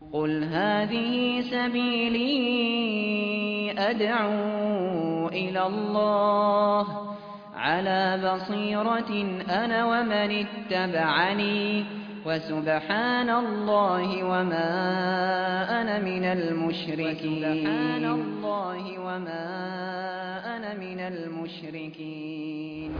قُلْ هَٰذِهِ سَبِيلِي أَدْعُو إِلَى اللَّهِ ۚ عَلَىٰ بَصِيرَةٍ أَنَا وَمَنِ اتَّبَعَنِي ۖ وَسُبْحَانَ اللَّهِ وَمَا أَنَا مِنَ الْمُشْرِكِينَ.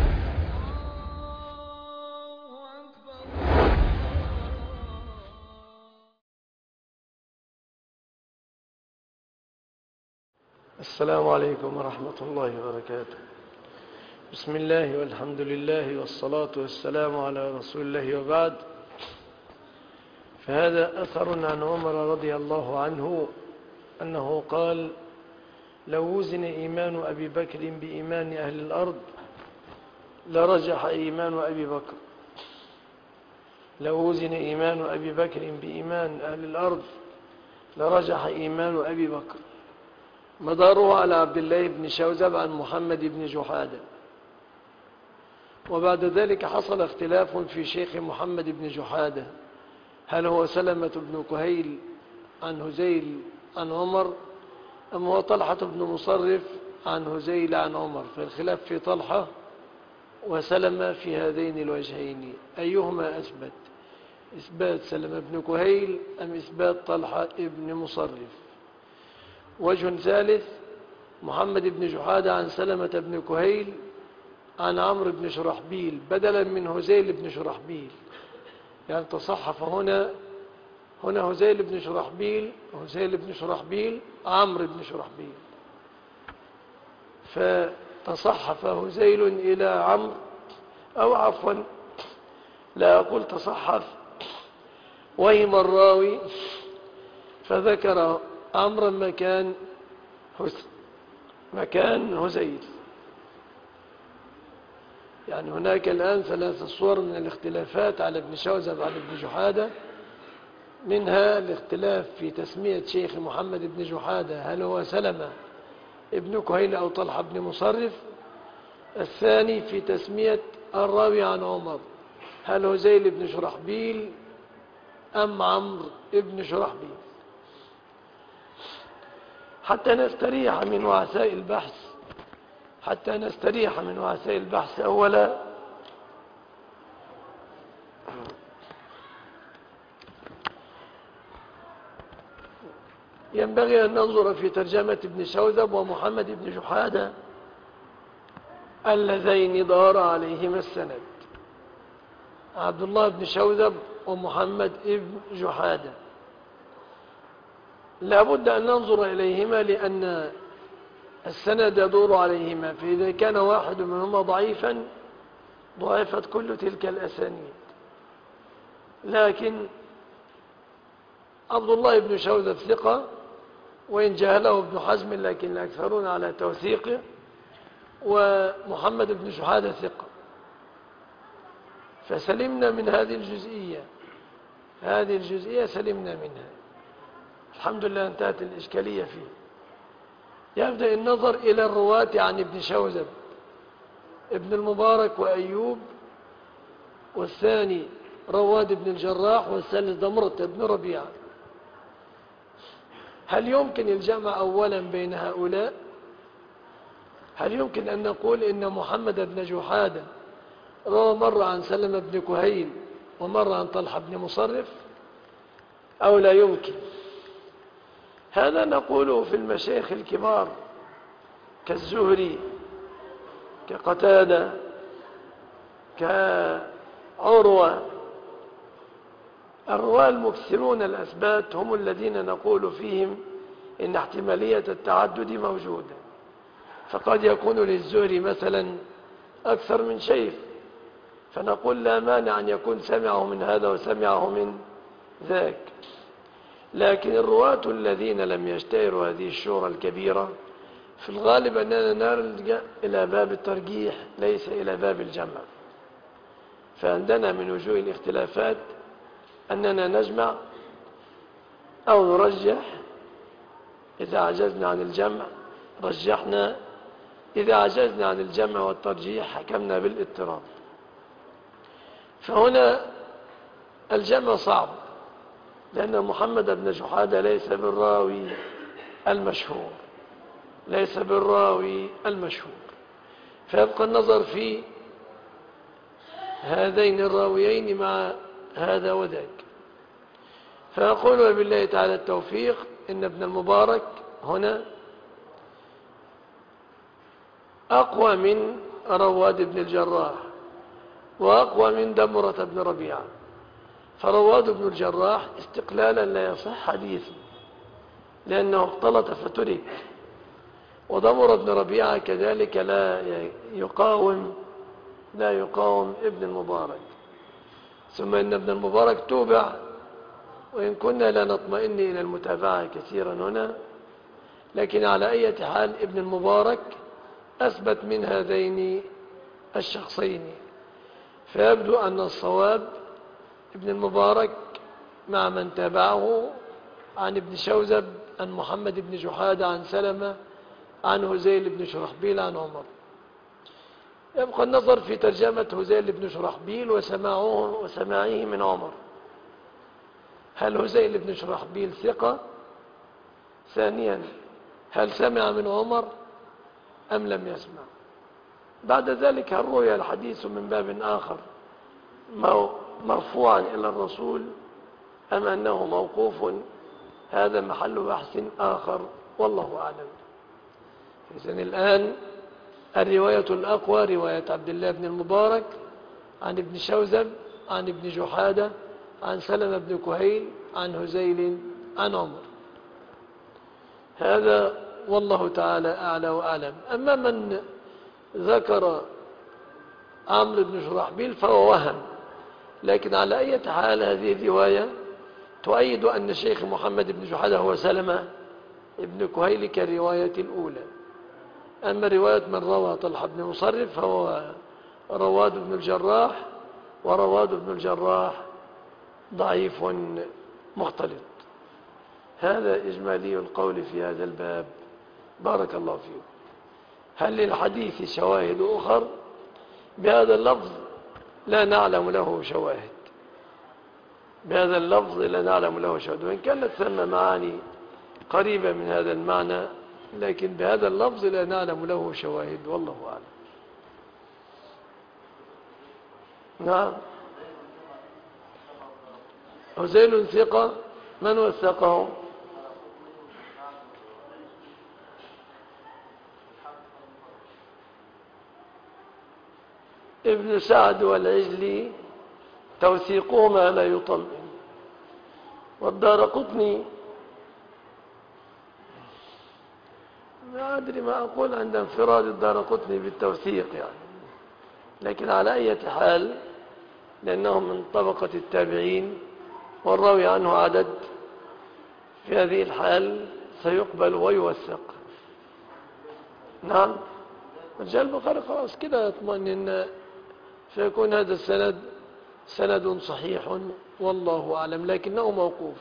السلام عليكم ورحمة الله وبركاته. بسم الله والحمد لله والصلاة والسلام على رسول الله، وبعد. فهذا أثر عن عمر رضي الله عنه أنه قال: لو وزن إيمان أبي بكر بإيمان أهل الأرض لرجح إيمان أبي بكر. لو وزن إيمان أبي بكر بإيمان أهل الأرض لرجح إيمان أبي بكر. مداره على عبد الله بن شوذب عن محمد بن جحادة. وبعد ذلك حصل اختلاف في شيخ محمد بن جحادة، هل هو سلمة بن كهيل عن هزيل عن عمر، أم هو طلحة بن مصرف عن هزيل عن عمر؟ فالخلاف في طلحة وسلمة في هذين الوجهين، أيهما أثبت، إثبات سلمة بن كهيل أم إثبات طلحة بن مصرف؟ وجه ثالث: محمد بن جحادة عن سلمة بن كهيل عن عمرو بن شرحبيل بدلا من هزيل بن شرحبيل، يعني تصحف هنا هزيل بن شرحبيل عمرو بن شرحبيل، فتصحف هزيل إلى عمرو، أو عفوا لا أقول تصحف، وهم الراوي فذكر عمرو مكان هزيل. يعني هناك الآن 3 صور من الاختلافات على ابن شوذب عن ابن جحادة، منها الاختلاف في تسمية شيخ محمد بن جحادة، هل هو سلمة ابن كهيل أو طلحة بن مصرف؟ الثاني في تسمية الراوي عن عمر، هل هزيل بن شرحبيل أم عمرو بن شرحبيل؟ حتى نستريح من وعثاء البحث أولا، ينبغي أن ننظر في ترجمة ابن شوذب ومحمد بن جحادة اللذين دار عليهما السند، عبد الله بن شوذب ومحمد بن جحادة. لا بد أن ننظر إليهما لأن السند يدور عليهما، فإذا كان واحد منهما ضعيفا ضعفت كل تلك الأسانيد. لكن عبد الله بن شوذب ثقة، وإن جهله ابن حزم لكن الأكثرون على توثيقه، ومحمد بن جحادة ثقة، فسلمنا من هذه الجزئية سلمنا منها الحمد لله، انتهت الإشكالية فيه. يبدأ النظر إلى الرواة عن ابن شوذب: ابن المبارك وأيوب، والثاني رواد بن الجراح، والثالث ضمرة بن ربيعة. هل يمكن الجمع أولا بين هؤلاء؟ هل يمكن أن نقول إن محمد بن جحادة روى مرة عن سلمة بن كهيل ومرة عن طلحة بن مصرف، أو لا يمكن؟ هذا نقوله في المشايخ الكبار كالزهري، كقتادة، كعروة. الرواة المكثرون الأثبات هم الذين نقول فيهم إن احتمالية التعدد موجودة، فقد يكون للزهري مثلا أكثر من شيخ، فنقول لا مانع أن يكون سمعه من هذا وسمعه من ذاك. لكن الرواة الذين لم يشتهروا هذه الشهرة الكبيرة في الغالب أننا نلجأ إلى باب الترجيح ليس إلى باب الجمع. فعندنا من وجوه الاختلافات أننا نجمع أو نرجح، إذا عجزنا عن الجمع رجحنا، إذا عجزنا عن الجمع والترجيح حكمنا بالاضطراب. فهنا الجمع صعب، لأن محمد بن جحادة ليس بالراوي المشهور، ليس بالراوي المشهور، فيبقى النظر في هذين الراويين مع هذا وذاك. فأقول بالله تعالى التوفيق إن ابن المبارك هنا أقوى من رواد بن الجراح وأقوى من دمرة بن ربيعة. فرواد بن الجراح استقلالا لا يصح حديثه لأنه اختلط فترك، ودمر بن ربيعة كذلك لا يقاوم ابن المبارك. ثم إن ابن المبارك توبع، وإن كنا لا نطمئن إلى المتابعة كثيرا هنا، لكن على أي حال ابن المبارك أثبت من هذين الشخصين. فيبدو أن الصواب ابن المبارك مع من تابعه عن ابن شوذب عن محمد بن جحادة عن سلمة عن هزيل بن شرحبيل عن عمر. يبقى النظر في ترجمة هزيل بن شرحبيل وسماعه من عمر. هل هزيل بن شرحبيل ثقة؟ ثانيا، هل سمع من عمر أم لم يسمع؟ بعد ذلك هل روي الحديث من باب آخر مرفوعا إلى الرسول أم أنه موقوف؟ هذا محل بحث آخر والله أعلم. إذن الآن الرواية الأقوى رواية عبد الله بن المبارك عن ابن شوذب عن ابن جحادة عن سلمة بن كهيل عن هزيل عن عمر. هذا والله تعالى أعلى وأعلم. أما من ذكر عمرو بن شرحبيل فهو وهم، لكن على أي حال هذه الرواية تؤيد أن الشيخ محمد بن جحادة هو سلمة ابن كهيل كالرواية الأولى. أما رواية من روى طلحة بن مصرف فهو رواد بن الجراح، ورواد بن الجراح ضعيف مختلط. هذا إجمالي القول في هذا الباب. بارك الله فيكم. هل للحديث شواهد أخر؟ بهذا اللفظ لا نعلم له شواهد، بهذا اللفظ لا نعلم له شواهد، وإن كانت ثم معاني قريبة من هذا المعنى، لكن بهذا اللفظ لا نعلم له شواهد والله أعلم. نعم. هزيل ثقة، من وثقه؟ ابن سعد والعجلي توثيقهما لا يطمئن، والدارقطني ما أدري ما أقول عند انفراد الدارقطني بالتوثيق يعني، لكن على أي حال لأنهم من طبقة التابعين والراوي عنه عدد، في هذه الحال سيقبل ويوثق. نعم. رجال البخاري خلاص كده يطمئن فيكون هذا السند سند صحيح والله أعلم، لكنه موقوف.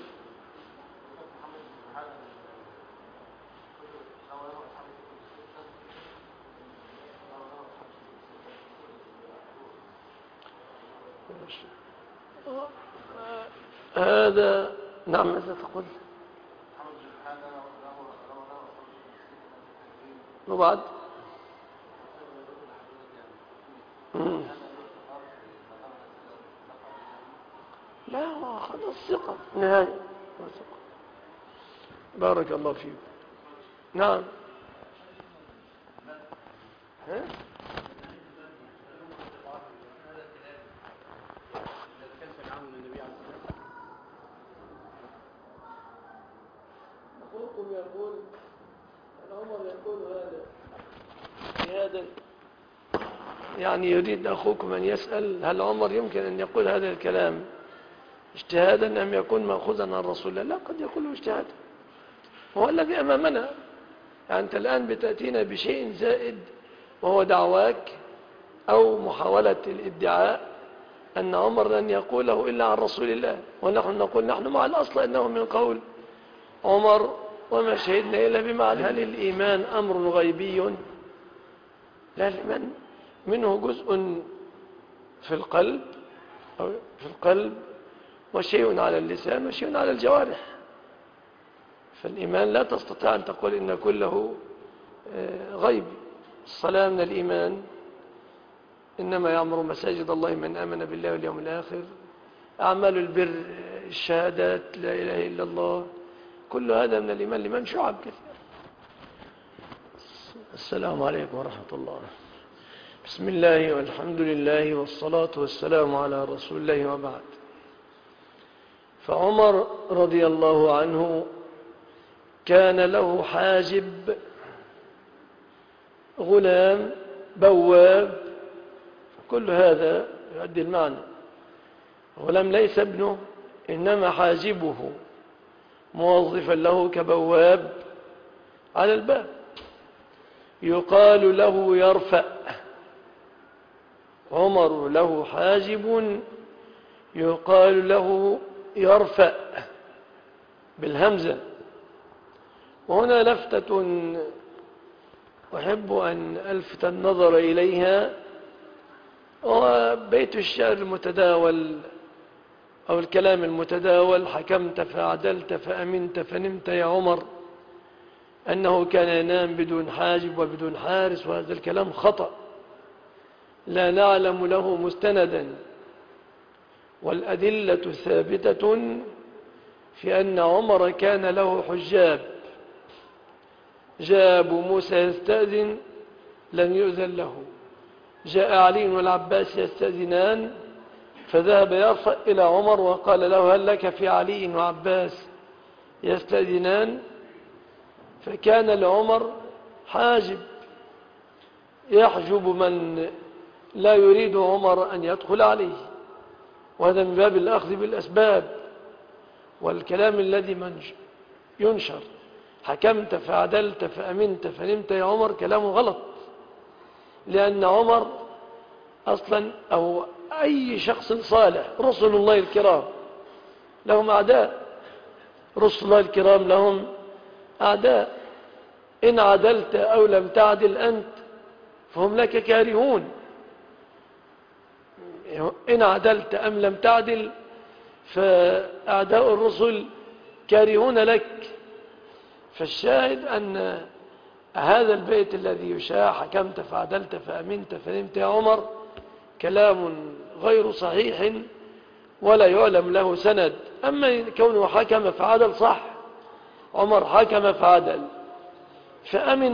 هذا نعم. ماذا تقول؟ وبعد لا خلاص ثقة نهاية. بارك الله فيك. نعم. أخوكم يقول عمر يقول هذا يعني يريد أخوكم أن يسأل هل عمر يمكن أن يقول هذا الكلام اجتهادا أم يكون مأخوذا عن رسول الله؟ لا، قد يقوله اجتهادا، هو الذي أمامنا. يعني أنت الآن بتأتينا بشيء زائد وهو دعواك أو محاولة الادعاء أن عمر لن يقوله إلا عن رسول الله، ونحن نقول نحن مع الأصل أنه من قول عمر وما شهدنا إلا بما علمنا. هل الإيمان أمر غيبي؟ لا، الإيمان منه جزء في القلب وشيء على اللسان وشيء على الجوارح. فالإيمان لا تستطيع أن تقول إن كله غيب. الصلاة من الإيمان، إنما يعمر مساجد الله من آمن بالله واليوم الآخر. أعمال البر، الشهادات، لا إله إلا الله، كل هذا من الإيمان لمن شعب كثير. السلام عليكم ورحمة الله. بسم الله والحمد لله والصلاة والسلام على رسول الله، وبعد. فعمر رضي الله عنه كان له حاجب، غلام، بواب، كل هذا يؤدي المعنى. غلام ليس ابنه، إنما حاجبه موظفا له كبواب على الباب، يقال له يرفأ. عمر له حاجب يقال له يرفأ بالهمزة. وهنا لفتة أحب أن ألفت النظر إليها، وبيت الشعر المتداول أو الكلام المتداول: حكمت فعدلت فأمنت فنمت يا عمر، أنه كان ينام بدون حاجب وبدون حارس. وهذا الكلام خطأ، لا نعلم له مستندا، والأدلة ثابتة في أن عمر كان له حجاب. جاء أبو موسى يستأذن، لم يؤذن له. جاء علي والعباس يستأذنان، فذهب يرفأ إلى عمر وقال له: هل لك في علي وعباس يستأذنان؟ فكان لعمر حاجب يحجب من لا يريد عمر أن يدخل عليه، وهذا من باب الأخذ بالأسباب. والكلام الذي ينشر: حكمت فعدلت فأمنت فنمت يا عمر، كلامه غلط، لأن عمر أصلا أو أي شخص صالح، رسل الله الكرام لهم أعداء، رسل الله الكرام لهم أعداء. إن عدلت أو لم تعدل أنت فهم لك كارهون. إن عدلت أم لم تعدل فأعداء الرسل كارهون لك. فالشاهد أن هذا البيت الذي يشاع: حكمت فعدلت فأمنت فنمت يا عمر، كلام غير صحيح ولا يعلم له سند. أما كونه حكم فعدل، صح، عمر حكم فعدل، فأمن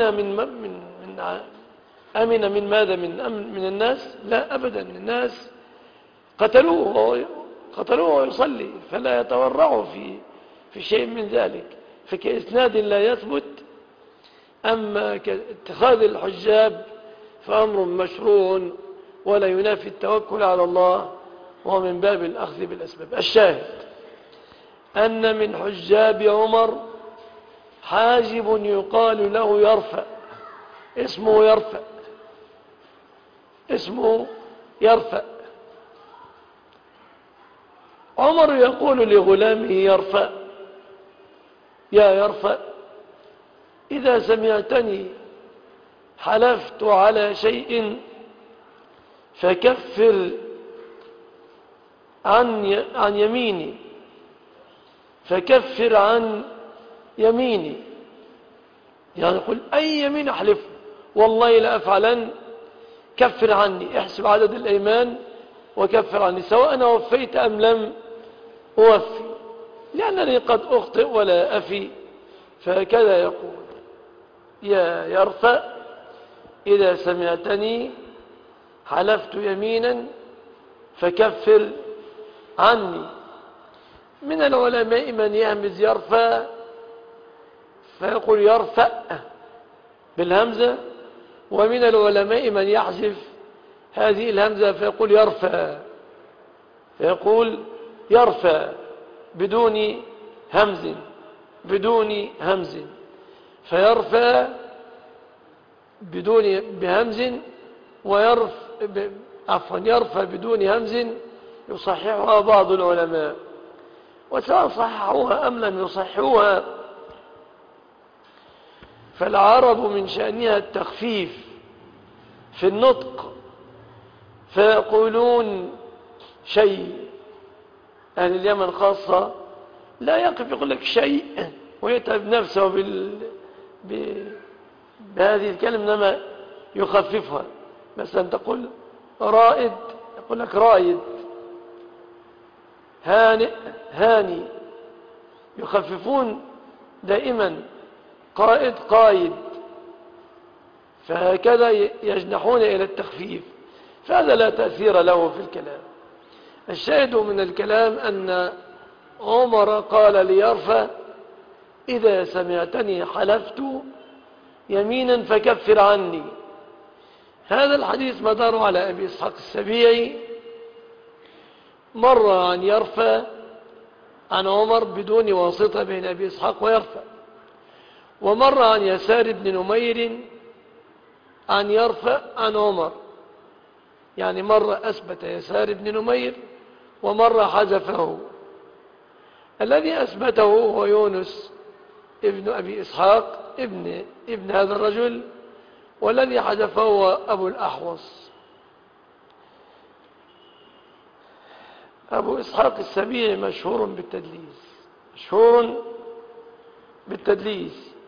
أمن من ماذا؟ من الناس؟ لا أبدا. الناس قتلوه ويصلي، فلا يتورعوا في شيء من ذلك. فكإسناد لا يثبت. أما كاتخاذ الحجاب فأمر مشروع ولا ينافي التوكل على الله، وهو من باب الأخذ بالأسباب. الشاهد أن من حجاب عمر حاجب يقال له يرفأ، اسمه يرفأ. عمر يقول لغلامه يرفأ: يا يرفأ، إذا سمعتني حلفت على شيء فكفر عن يميني، فكفر عن يميني. يعني قل أي يمين أحلف والله لا أفعلن، كفر عني، احسب عدد الأيمان وكفر عني، سواء أنا وفيت أم لم أوفي، لأنني قد أخطئ ولا أفي. فهكذا يقول: يا يرفأ، إذا سمعتني حلفت يمينا فكفر عني. من العلماء من يهمز يرفأ فيقول يرفأ بالهمزة، ومن العلماء من يحذف هذه الهمزة فيقول يرفأ بدون همز، فيرفأ بهمز، يرفأ بدون همز يصححها بعض العلماء. وسواء صححوها أم لم يصححوها، فالعرب من شأنها التخفيف في النطق، فيقولون شيء أهل اليمن خاصة لا يقف يقول لك شيء ويتعب نفسه بهذه الكلمة، إنما يخففها. مثلا تقول رائد يقول لك رايد، هانئ هاني، يخففون دائما قائد قايد، فهكذا يجنحون إلى التخفيف، فهذا لا تأثير له في الكلام. الشاهد من الكلام أن عمر قال ليرفع: إذا سمعتني حلفت يمينا فكفر عني. هذا الحديث مدار على أبي إسحاق السبيعي، مر عن يرفع عن عمر بدون واسطة بين أبي إسحاق ويرفع، ومر عن يسار بن نمير عن يرفع عن عمر، يعني مرة أثبت يسار بن نمير ومرة حذفه. الذي أثبته هو يونس ابن أبي إسحاق ابن هذا الرجل، والذي حذفه هو أبو الأحوص. أبو إسحاق السبيعي مشهور بالتدليس،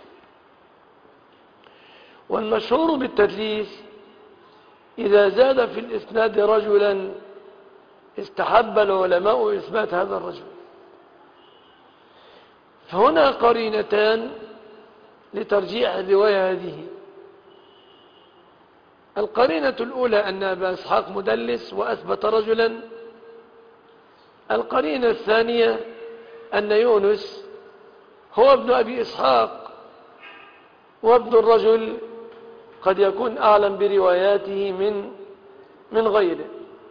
والمشهور بالتدليس إذا زاد في الإسناد رجلا استحب العلماء إثبات هذا الرجل. فهنا قرينتان لترجيح الرواية هذه. القرينة الأولى أن أبا إسحاق مدلس وأثبت رجلا. القرينة الثانية أن يونس هو ابن أبي إسحاق، وابن الرجل قد يكون أعلم برواياته من غيره،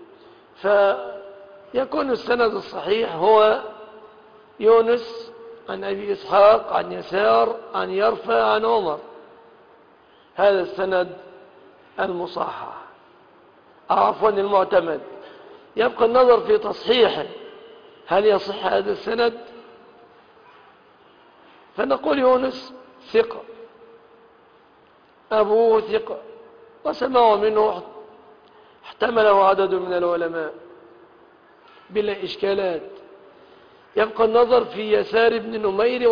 فيكون السند الصحيح هو يونس عن أبي إسحاق عن يسار عن يرفع عن عمر. هذا السند المصحح، عفوا المعتمد. يبقى النظر في تصحيحه، هل يصح هذا السند؟ فنقول يونس ثقة، أبوه ثقة، وسمعوا منه احتمله عدد من العلماء بلا إشكالات. يبقى النظر في يسار بن نمير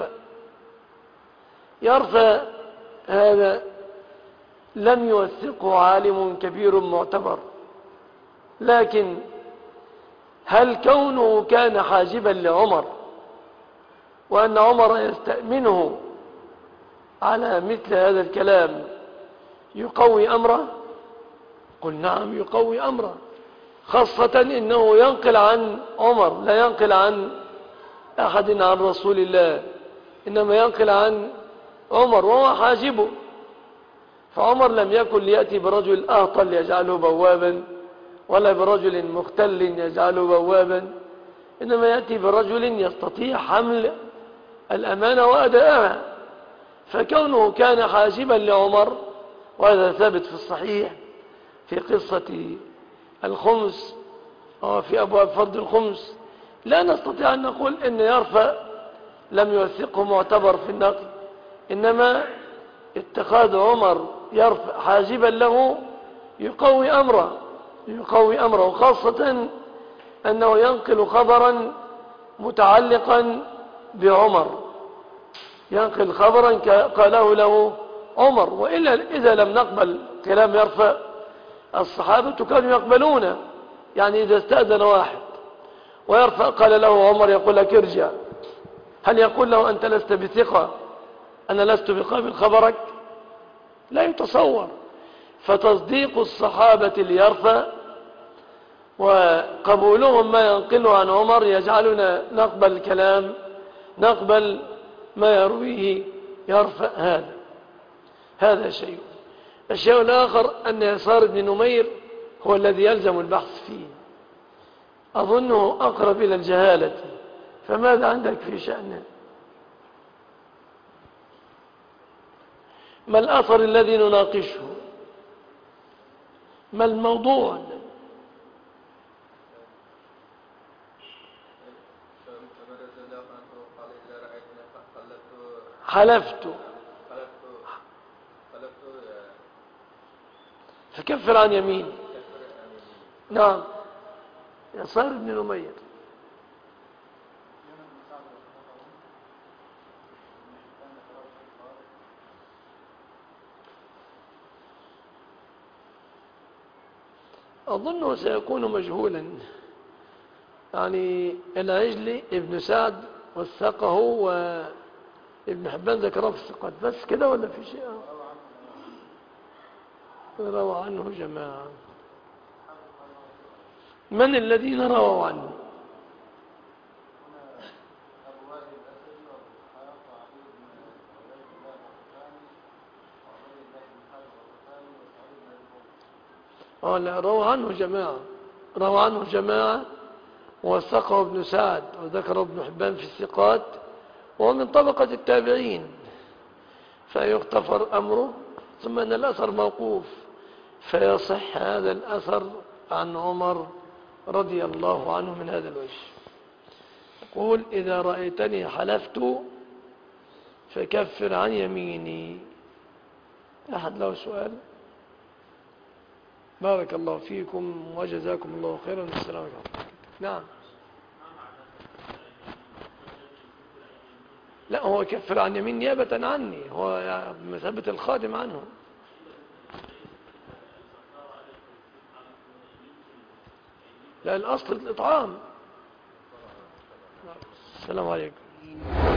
يرفع هذا لم يوثقه عالم كبير معتبر، لكن هل كونه كان حاجبا لعمر وأن عمر يستأمنه على مثل هذا الكلام يقوي أمره؟ قل نعم يقوي أمره، خاصة إنه ينقل عن عمر، لا ينقل عن أحد عن رسول الله، إنما ينقل عن عمر وهو حاجبه. فعمر لم يكن ليأتي برجل أهطل يجعله بوابا، ولا برجل مختل يجعله بوابا، إنما يأتي برجل يستطيع حمل الأمانة وأداءها. فكونه كان حاجبا لعمر، وهذا ثابت في الصحيح في قصة الخمس وفي أبواب فرض الخمس، لا نستطيع أن نقول إن يرفع لم يوثقه معتبر في النقل، إنما اتخاذ عمر يرفع حاجبا له يقوي أمره، خاصة أنه ينقل خبرا متعلقا بعمر، ينقل خبرا قاله له عمر. وإلا إذا لم نقبل كلام يرفع، الصحابة كانوا يقبلون. يعني إذا استأذن واحد ويرفع قال له عمر يقول لك ارجع، هل يقول له أنت لست بثقة، أنا لست بقابل خبرك؟ لا يتصور. فتصديق الصحابة ليرفع وقبولهم ما ينقله عن عمر يجعلنا نقبل الكلام، نقبل ما يرويه يرفع. هذا شيء. الشيء الآخر أن يسار بن نمير هو الذي يلزم البحث فيه، أظنه أقرب إلى الجهالة. فماذا عندك في شأنه؟ ما الأثر الذي نناقشه؟ ما الموضوع؟ حلفت فكفر عن يمين. نعم، يسار بن نمير أظنه سيكون مجهولا. يعني العجلي ابن سعد وثقه، وابن حبان ذكره في الثقات بس كده، ولا في شيء؟ روى عنه جماعة. من الذين رووا عنه؟ لا، روى عنه جماعة، روى عنه جماعة، ووثقه ابن سعد وذكره ابن حبان في الثقات، وهو من طبقة التابعين، فيغتفر أمره. ثم أن الأثر موقوف، فيصح هذا الأثر عن عمر رضي الله عنه من هذا الوجه. يقول: إذا رأيتني حلفت فكفر عن يميني. أحد له سؤال؟ بارك الله فيكم وجزاكم الله خيرا. السلام عليكم. نعم. لا، هو كفر عن يمين نيابة عني، هو مثابة الخادم عنه. لا، الأصل الإطعام. السلام عليكم.